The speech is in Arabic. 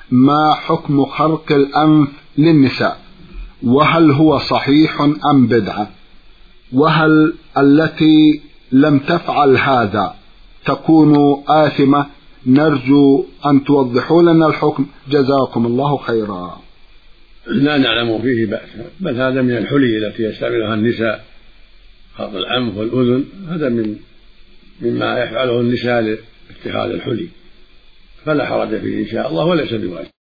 ما حكم خرق الأنف للنساء؟ وهل هو صحيح أم بدعة؟ وهل التي لم تفعل هذا تكون آثمة؟ نرجو أن توضحوا لنا الحكم، جزاكم الله خيرا. لا نعلم فيه بأس، بل هذا من الحلي التي يستعملها النساء، خرق الأنف والأذن، هذا مما يفعله النساء لاتخاذ الحلي، فلا حرج فيه إن شاء الله وليس بواجب.